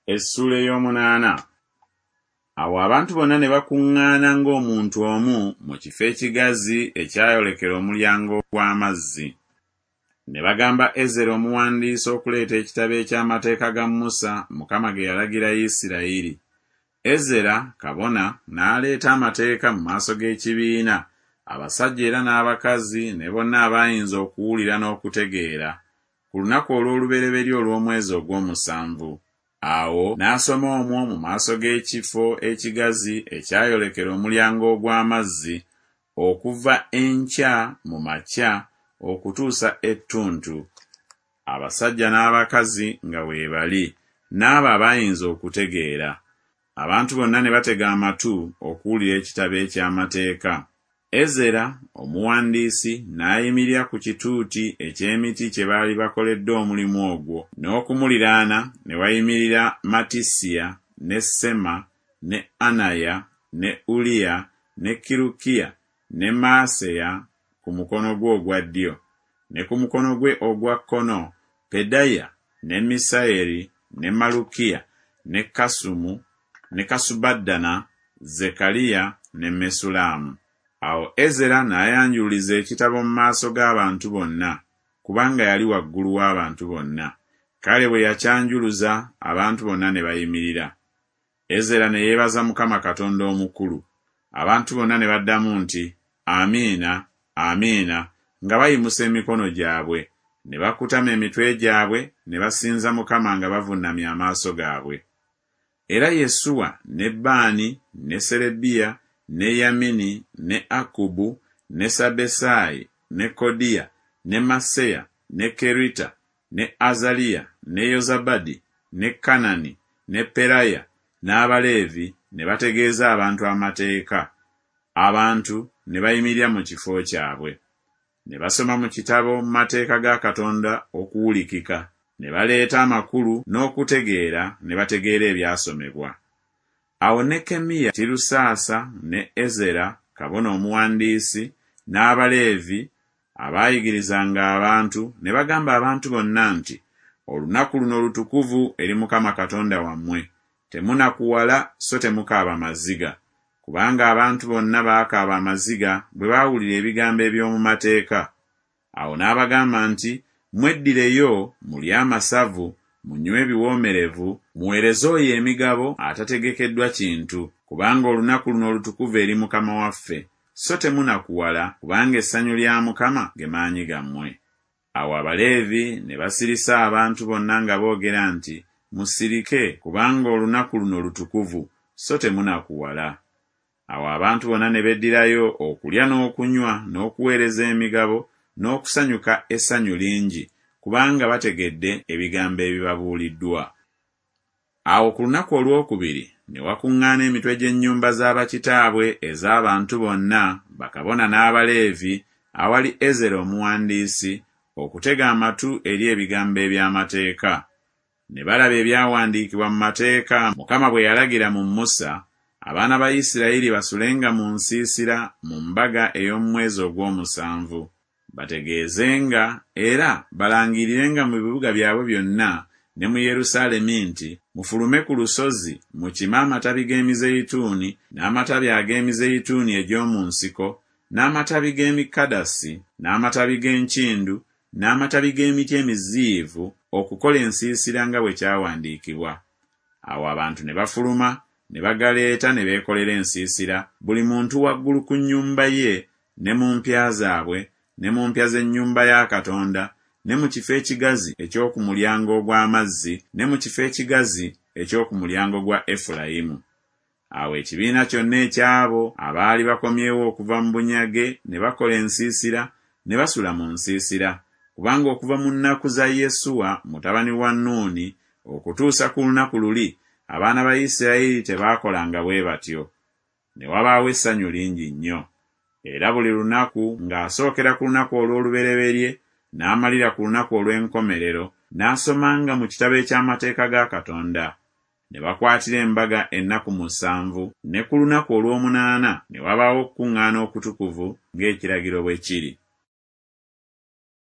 Essula ey'omunaana. Awo abantu bonna ne bakuŋŋaana ng'omuntu omu mu kifo ekigazi ekyayolekera omulyango gw'amazzi. Ne bagamba Ezera omuwandiisi okuleeta ekitabo eky'amateeka ga Musa Mukama ge yalagira Isirayiri. Ezera kabona n'aleeta amateeka mu maaso g'ekibiina, abasajja era n'abakazi ne bonna abayinza okuwulira n'okutegeera, ku lunaku olw'olubereberye olw'omwezi ogw'omusanvu. Awo n'asoma omwo mu maaso g'ekifo ekigazi ekyayolekera omulyango ogw'amazzi okuva enkya mu makya okutuusa ettuntu. Abasajja n'abakazi nga weebali, n'abo abayinza okutegeera. Abantu bonna ne batega amatu okuwulira ekitabo eky'amateeka. Ezera omuwandiisi n'ayimirira ku kituuti eky'emiti kye baali bakoledde omulimu ogwo, n'okumuliraana ne wayimirira Matisiya, ne Sema, ne Anaya, ne Uliya, ne Kirukiya, ne Maaseya ku mukono gwe ogwa ddyo, ne ku mukono gwe ogwa kkono Pedaya, ne Misayeri, ne Malukiya, ne Kasumu, ne Kasubaddana, Zekaliya ne Mesulamu. Awo Ezera n'ayanjululiza ekitabo mu maaso g'abantu bonna, kubanga yali waggulu w'abantu bonna. Kale bwe yakyanjuluza, abantu bonna ne bayimirira. Ezera ne yeebaza Mukama Katonda omukulu. Abantu bonna ne baddamu nti, Amiina, Amiina, nga bayimusa emikono gyabwe, ne bakutama emitwe gyabwe, ne basinza Mukama nga bavunnamye amaaso gaabwe. Era Yesuwa, ne Baani, ne Serebiya, ne Yamini, ne Akubu, ne Sabesayi, ne Kodiya, ne Maseya, ne Kerita, ne Azaliya, ne Yozabadi, ne Kanani, ne Peraya, n'Abaleevi ne bategeeza abantu amateeka. Abantu ne bayimirira mu kifo kyabwe. Ne basoma mu kitabo mu mateeka ga Katonda okuwulikika. Ne baleeta amakulu n'okutegeera, ne bategeera ebyasomebwa. Awo Nekemiya, Tirusaasa, ne Ezera, kabona omuwandiisi, n'Abaleevi abaayigirizanga abantu, ne bagamba abantu bonna nti, olunaku luno lutukuvu eri Mukama Katonda wammwe. Temunakuwala so temukaaba maziga, kubanga abantu bonna baakaaba amaziga bwe baawulira ebigambo eby'omu mateeka. Awo n'abagamba nti, mweddireyo mulye amasavu, munywe ebiwoomerevu, muweereze oyo emigabo atategekeddwa kintu, kubanga olunaku luno olutukuvu eri Mukama waffe, so temunakuwala, kubanga essanyu lya Mukama ge maanyi gammwe. Awo Abaleevi ne basirisa abantu bonna nga boogera nti, musirike, kubanga olunaku luno lutukuvu, so temunakuwala. Awo abantu bonna ne beddirayo okulya n'okunywa n'okuweereza emigabo n'okusanyuka essanyu lingi, kubanga bategedde ebigambo ebibabuuliddwa. Awo ku lunaku olwokubiri ne wakuŋŋaana emitwe gy'ennyumba z'abakitaabwe ez'abantu bonna, bakabona n'Abaleevi, awali Ezera omuwandiisi, okutega amatu eri ebigambo eby'amateeka. Ne balaba ebyawandiikibwa mu mateeka Mukama bwe yalagira mu Musa, abaana ba Isirayiri basulenga mu nsiisira mu mbaga ey'omu mwezi ogw'omusanvu. Bategeezenga era balangirirenga mu bibuga byabwe byonna ne mu Yerusaalemi nti, mufulume ku lusozi, mukime amatabi g'emizeyituuni, n'amatabi ag'emizeyituuni egy'omu nsiko, n'amatabi g'emikadasi, n'amatabi g'enkindu, n'amatabi g'emiti emiziyivu, okukola ensiisira nga bwe kyawandiikibwa. Awo abantu ne bafuluma, ne bagaleeta ne beekolera ensiisira, buli muntu waggulu ku nnyumba ye, ne mu mpya zaabwe, ne mu mpya z'ennyumba ya Katonda, ne mu kifo ekigazi eky'oku mulyango ogw'amazzi, ne mu kifo ekigazi eky'oku mulyango gwa Efulayimu. Awo ekibiina kyonna eky'abo abaali bakomyewo okuva mu bunyage ne bakola ensiisira, ne basula mu nsiisira, kubanga okuva mu nnaku za Yesuwa mutabani wa Nuuni okutuusa ku lunaku luli, abaana ba Isirayiri tebaakolanga bwe batyo. Ne wabaawo essanyu lingi nnyo. Era buli lunaku ng'asookera ku lunaku olw'olubereberye n'amalira ku lunaku olw'enkomerero, n'asomanga mu kitabo eky'amateeka ga Katonda. Ne bakwatira embaga ennaku 7, ne ku lunaku olw'omunaana ne wabaawo okukuŋŋaana okutukuvu ng'ekiragiro bwe kiri.